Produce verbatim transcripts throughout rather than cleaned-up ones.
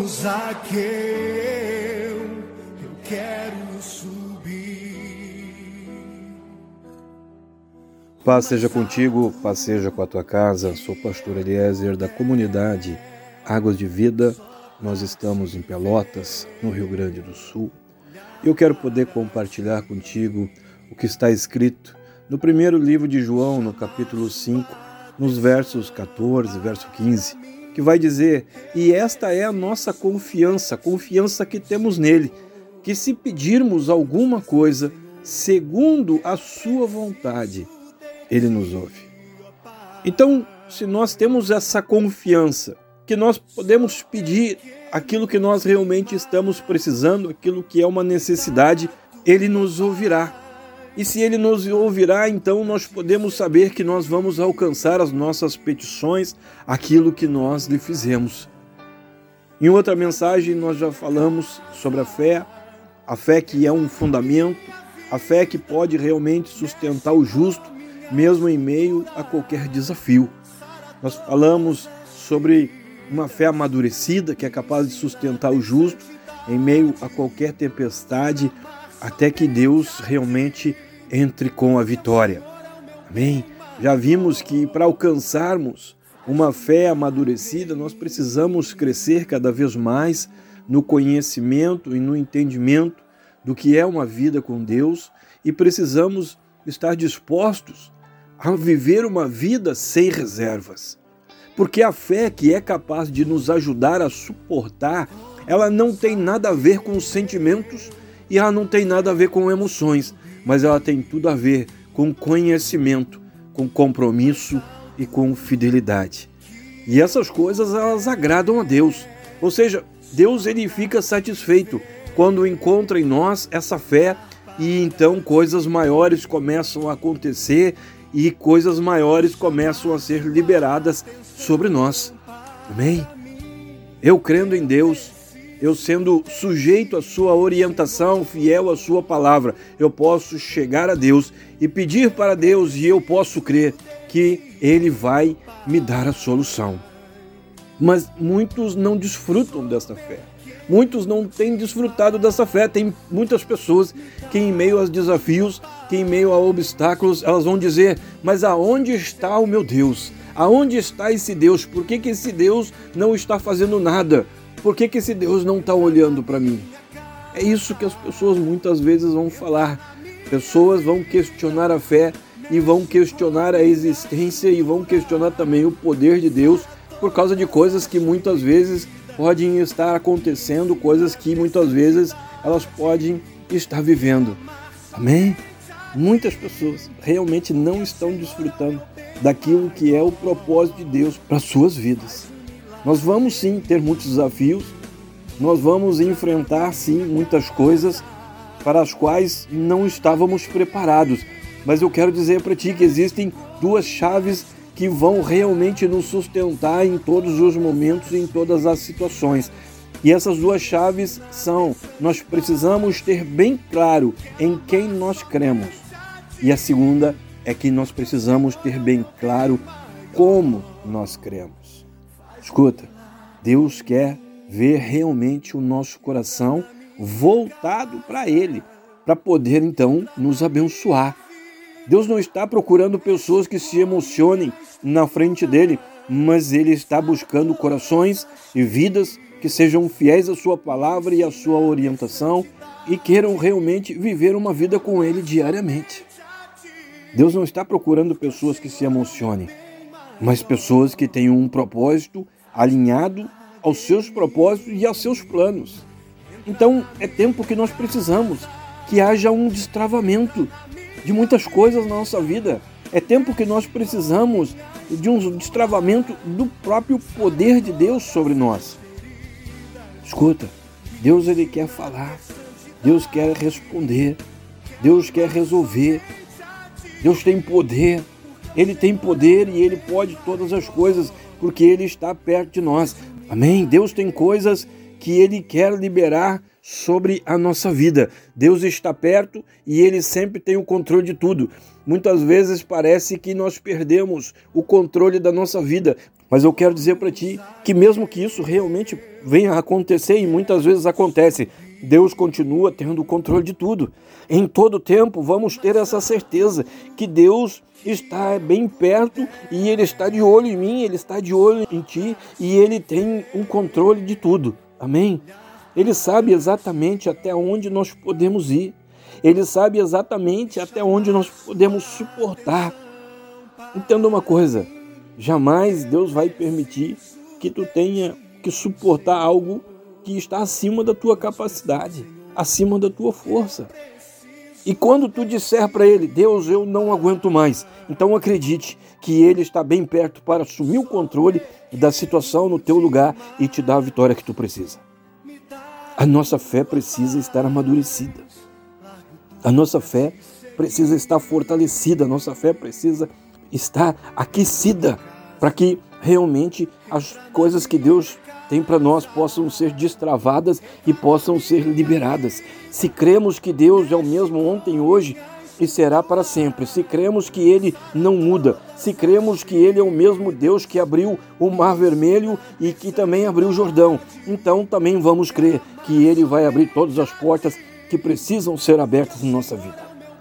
Zaqueu, eu quero subir. Paz seja contigo, paz seja com a tua casa. Sou o pastor Eliezer da comunidade Águas de Vida. Nós estamos em Pelotas, no Rio Grande do Sul. Eu quero poder compartilhar contigo o que está escrito no primeiro livro de João, no capítulo cinco, nos versos catorze, verso quinze, que vai dizer: e esta é a nossa confiança, a confiança que temos nele, que se pedirmos alguma coisa segundo a sua vontade, ele nos ouve. Então, se nós temos essa confiança, que nós podemos pedir aquilo que nós realmente estamos precisando, aquilo que é uma necessidade, ele nos ouvirá. E se ele nos ouvirá, então nós podemos saber que nós vamos alcançar as nossas petições, aquilo que nós lhe fizemos. Em outra mensagem nós já falamos sobre a fé, a fé que é um fundamento, a fé que pode realmente sustentar o justo, mesmo em meio a qualquer desafio. Nós falamos sobre uma fé amadurecida que é capaz de sustentar o justo em meio a qualquer tempestade, até que Deus realmente entre com a vitória. Amém? Já vimos que para alcançarmos uma fé amadurecida, nós precisamos crescer cada vez mais no conhecimento e no entendimento do que é uma vida com Deus, e precisamos estar dispostos a viver uma vida sem reservas. Porque a fé que é capaz de nos ajudar a suportar, ela não tem nada a ver com sentimentos e ela não tem nada a ver com emoções, mas ela tem tudo a ver com conhecimento, com compromisso e com fidelidade. E essas coisas, elas agradam a Deus. Ou seja, Deus ele fica satisfeito quando encontra em nós essa fé, e então coisas maiores começam a acontecer e coisas maiores começam a ser liberadas sobre nós. Amém? Eu crendo em Deus, eu sendo sujeito à sua orientação, fiel à sua palavra, eu posso chegar a Deus e pedir para Deus, e eu posso crer que Ele vai me dar a solução. Mas muitos não desfrutam dessa fé. Muitos não têm desfrutado dessa fé. Tem muitas pessoas que em meio aos desafios, que em meio a obstáculos, elas vão dizer: mas aonde está o meu Deus? Aonde está esse Deus? Por que que esse Deus não está fazendo nada? Por que que esse Deus não está olhando para mim? É isso que as pessoas muitas vezes vão falar. Pessoas vão questionar a fé e vão questionar a existência e vão questionar também o poder de Deus por causa de coisas que muitas vezes podem estar acontecendo, coisas que muitas vezes elas podem estar vivendo. Amém? Muitas pessoas realmente não estão desfrutando daquilo que é o propósito de Deus para suas vidas. Nós vamos sim ter muitos desafios, nós vamos enfrentar sim muitas coisas para as quais não estávamos preparados. Mas eu quero dizer para ti que existem duas chaves que vão realmente nos sustentar em todos os momentos e em todas as situações. E essas duas chaves são: nós precisamos ter bem claro em quem nós cremos. E a segunda é que nós precisamos ter bem claro como nós cremos. Escuta, Deus quer ver realmente o nosso coração voltado para Ele, para poder então nos abençoar. Deus não está procurando pessoas que se emocionem na frente dele, mas Ele está buscando corações e vidas que sejam fiéis à sua palavra e à sua orientação e queiram realmente viver uma vida com Ele diariamente. Deus não está procurando pessoas que se emocionem, mas pessoas que tenham um propósito alinhado aos seus propósitos e aos seus planos. Então é tempo que nós precisamos que haja um destravamento de muitas coisas na nossa vida. É tempo que nós precisamos de um destravamento do próprio poder de Deus sobre nós. Escuta, Deus ele quer falar, Deus quer responder, Deus quer resolver, Deus tem poder, Ele tem poder e Ele pode todas as coisas, porque Ele está perto de nós. Amém? Deus tem coisas que Ele quer liberar sobre a nossa vida. Deus está perto e Ele sempre tem o controle de tudo. Muitas vezes parece que nós perdemos o controle da nossa vida, Mas eu quero dizer para ti que mesmo que isso realmente venha a acontecer, e muitas vezes acontece, Deus continua tendo o controle de tudo. Em todo tempo vamos ter essa certeza que Deus está bem perto e Ele está de olho em mim, Ele está de olho em ti e Ele tem um controle de tudo. Amém? Ele sabe exatamente até onde nós podemos ir. Ele sabe exatamente até onde nós podemos suportar. Entenda uma coisa, jamais Deus vai permitir que tu tenha que suportar algo que está acima da tua capacidade, acima da tua força. E quando tu disser para Ele, Deus, eu não aguento mais, então acredite que Ele está bem perto para assumir o controle da situação no teu lugar e te dar a vitória que tu precisa. A nossa fé precisa estar amadurecida. A nossa fé precisa estar fortalecida, a nossa fé precisa estar aquecida para que realmente as coisas que Deus tem para nós possam ser destravadas e possam ser liberadas. Se cremos que Deus é o mesmo ontem, hoje e será para sempre, se cremos que Ele não muda, se cremos que Ele é o mesmo Deus que abriu o Mar Vermelho e que também abriu o Jordão, então também vamos crer que Ele vai abrir todas as portas que precisam ser abertas na nossa vida.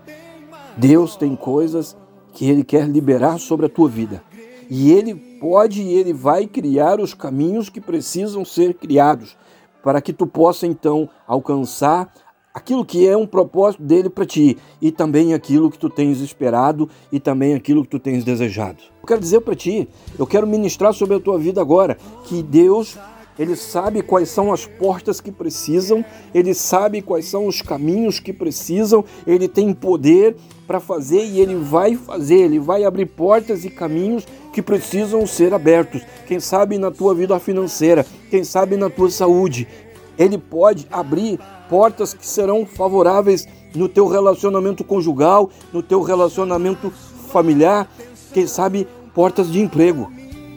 Deus tem coisas que Ele quer liberar sobre a tua vida. E Ele pode e Ele vai criar os caminhos que precisam ser criados para que tu possa então alcançar aquilo que é um propósito dele para ti e também aquilo que tu tens esperado e também aquilo que tu tens desejado. Eu quero dizer para ti, eu quero ministrar sobre a tua vida agora que Deus, Ele sabe quais são as portas que precisam, Ele sabe quais são os caminhos que precisam, Ele tem poder para fazer e Ele vai fazer, Ele vai abrir portas e caminhos que precisam ser abertos. Quem sabe na tua vida financeira, quem sabe na tua saúde, Ele pode abrir portas que serão favoráveis no teu relacionamento conjugal, no teu relacionamento familiar, quem sabe portas de emprego.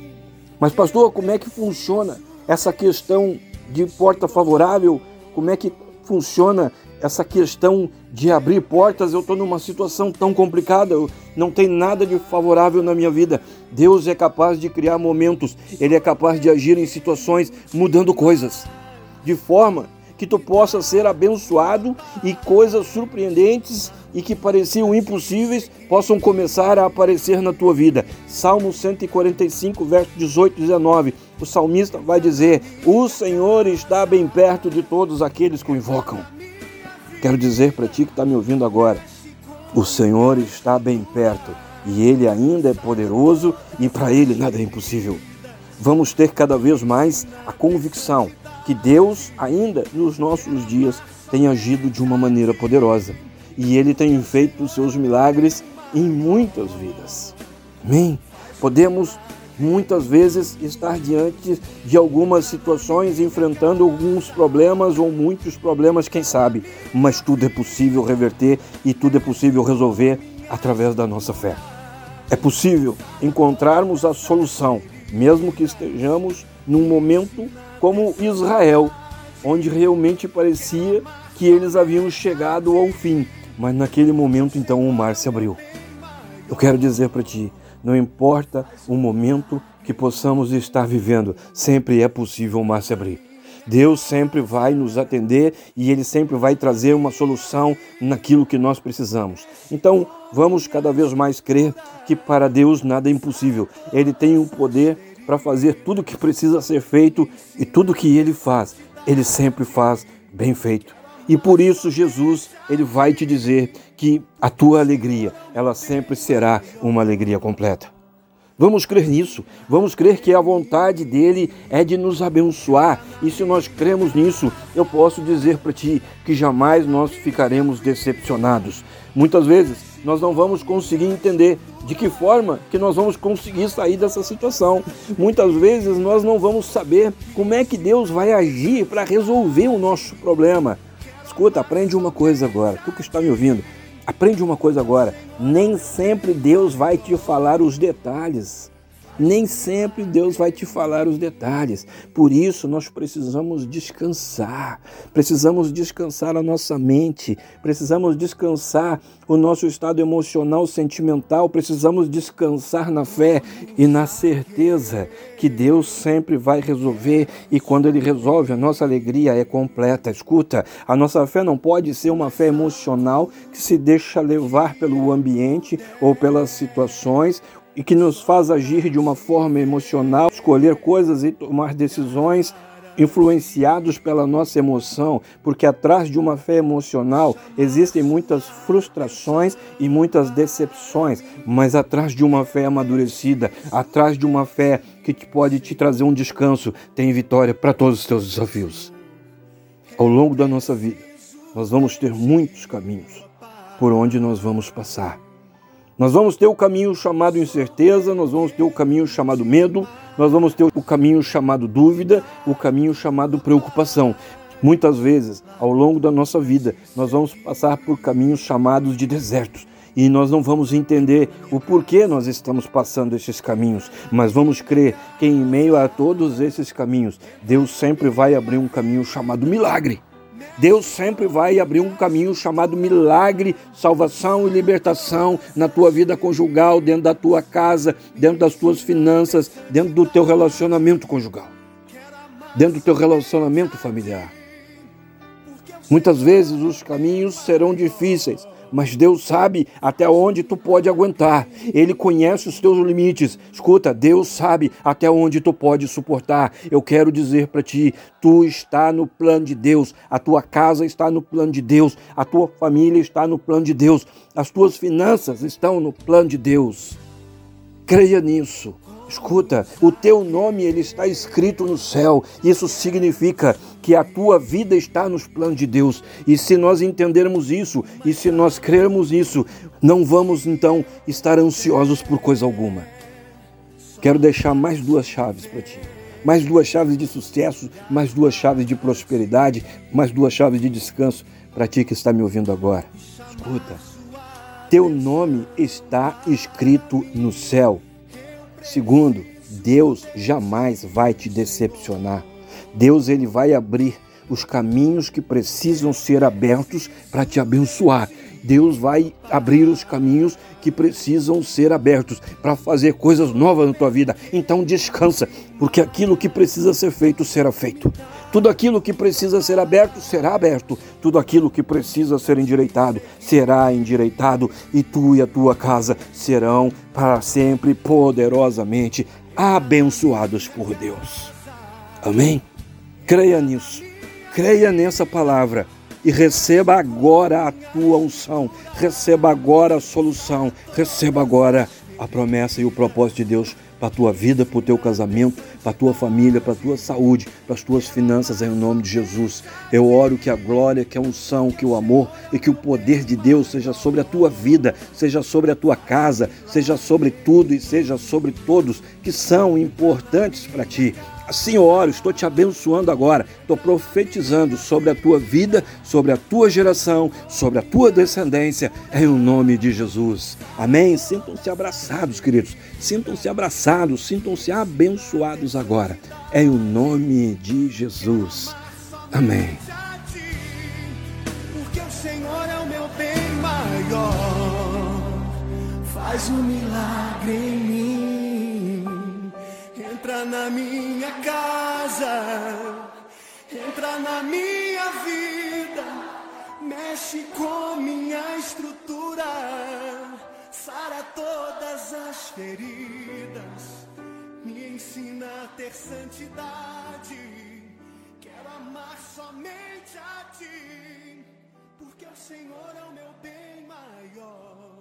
Mas pastor, como é que funciona essa questão de porta favorável? Como é que funciona essa questão de abrir portas? Eu estou numa situação tão complicada, eu não tenho nada de favorável na minha vida. Deus é capaz de criar momentos, Ele é capaz de agir em situações, mudando coisas, de forma que tu possa ser abençoado e coisas surpreendentes e que pareciam impossíveis possam começar a aparecer na tua vida. Salmo cento e quarenta e cinco, verso dezoito e dezenove, o salmista vai dizer: o Senhor está bem perto de todos aqueles que o invocam. Quero dizer para ti que está me ouvindo agora, o Senhor está bem perto e Ele ainda é poderoso e para Ele nada é impossível. Vamos ter cada vez mais a convicção que Deus ainda nos nossos dias tem agido de uma maneira poderosa e Ele tem feito os seus milagres em muitas vidas. Amém? Podemos muitas vezes estar diante de algumas situações, enfrentando alguns problemas ou muitos problemas, quem sabe, mas tudo é possível reverter e tudo é possível resolver através da nossa fé. É possível encontrarmos a solução, mesmo que estejamos num momento como Israel, onde realmente parecia que eles haviam chegado ao fim, mas naquele momento então o mar se abriu. Eu quero dizer para ti, não importa o momento que possamos estar vivendo, sempre é possível o mar se abrir. Deus sempre vai nos atender e Ele sempre vai trazer uma solução naquilo que nós precisamos. Então, vamos cada vez mais crer que para Deus nada é impossível. Ele tem o poder para fazer tudo o que precisa ser feito e tudo que Ele faz, Ele sempre faz bem feito. E por isso Jesus, Ele vai te dizer que a tua alegria, ela sempre será uma alegria completa. Vamos crer nisso, vamos crer que a vontade dEle é de nos abençoar. E se nós cremos nisso, eu posso dizer para ti que jamais nós ficaremos decepcionados. Muitas vezes nós não vamos conseguir entender de que forma que nós vamos conseguir sair dessa situação. Muitas vezes nós não vamos saber como é que Deus vai agir para resolver o nosso problema. Escuta, aprende uma coisa agora, tu que está me ouvindo, aprende uma coisa agora, nem sempre Deus vai te falar os detalhes. Nem sempre Deus vai te falar os detalhes. Por isso nós precisamos descansar. Precisamos descansar a nossa mente. Precisamos descansar o nosso estado emocional, sentimental. Precisamos descansar na fé e na certeza que Deus sempre vai resolver. E quando Ele resolve, a nossa alegria é completa. Escuta, a nossa fé não pode ser uma fé emocional que se deixa levar pelo ambiente ou pelas situações e que nos faz agir de uma forma emocional, escolher coisas e tomar decisões influenciados pela nossa emoção, porque atrás de uma fé emocional existem muitas frustrações e muitas decepções, mas atrás de uma fé amadurecida, atrás de uma fé que pode te trazer um descanso, tem vitória para todos os teus desafios. Ao longo da nossa vida, nós vamos ter muitos caminhos por onde nós vamos passar. Nós vamos ter o caminho chamado incerteza, nós vamos ter o caminho chamado medo, nós vamos ter o caminho chamado dúvida, o caminho chamado preocupação. Muitas vezes, ao longo da nossa vida, nós vamos passar por caminhos chamados de desertos. E nós não vamos entender o porquê nós estamos passando esses caminhos, mas vamos crer que em meio a todos esses caminhos, Deus sempre vai abrir um caminho chamado milagre. Deus sempre vai abrir um caminho chamado milagre, salvação e libertação na tua vida conjugal, dentro da tua casa, dentro das tuas finanças, dentro do teu relacionamento conjugal, dentro do teu relacionamento familiar. Muitas vezes os caminhos serão difíceis, mas Deus sabe até onde tu pode aguentar. Ele conhece os teus limites. Escuta, Deus sabe até onde tu pode suportar. Eu quero dizer para ti, tu está no plano de Deus. A tua casa está no plano de Deus. A tua família está no plano de Deus. As tuas finanças estão no plano de Deus. Creia nisso. Escuta, o teu nome ele está escrito no céu. Isso significa que a tua vida está nos planos de Deus. E se nós entendermos isso, e se nós crermos isso, não vamos então estar ansiosos por coisa alguma. Quero deixar mais duas chaves para ti. Mais duas chaves de sucesso, mais duas chaves de prosperidade, mais duas chaves de descanso para ti que está me ouvindo agora. Escuta, teu nome está escrito no céu. Segundo, Deus jamais vai te decepcionar. Deus ele vai abrir os caminhos que precisam ser abertos para te abençoar. Deus vai abrir os caminhos que precisam ser abertos para fazer coisas novas na tua vida. Então descansa, porque aquilo que precisa ser feito será feito. Tudo aquilo que precisa ser aberto será aberto. Tudo aquilo que precisa ser endireitado será endireitado. E tu e a tua casa serão para sempre poderosamente abençoados por Deus. Amém? Creia nisso. Creia nessa palavra. E receba agora a tua unção. Receba agora a solução. Receba agora a promessa e o propósito de Deus para a tua vida, para o teu casamento, para a tua família, para a tua saúde, para as tuas finanças, em nome de Jesus. Eu oro que a glória, que a unção, que o amor e que o poder de Deus seja sobre a tua vida, seja sobre a tua casa, seja sobre tudo e seja sobre todos que são importantes para ti. Assim eu oro, estou te abençoando agora, estou profetizando sobre a tua vida, sobre a tua geração, sobre a tua descendência, em nome de Jesus. Amém? Sintam-se abraçados, queridos, sintam-se abraçados, sintam-se abençoados agora, em nome de Jesus. Amém. Porque o Senhor é o meu bem maior, faz um milagre em mim. Entra na minha casa, entra na minha vida, mexe com minha estrutura, sara todas as feridas, me ensina a ter santidade, quero amar somente a ti, porque o Senhor é o meu bem maior.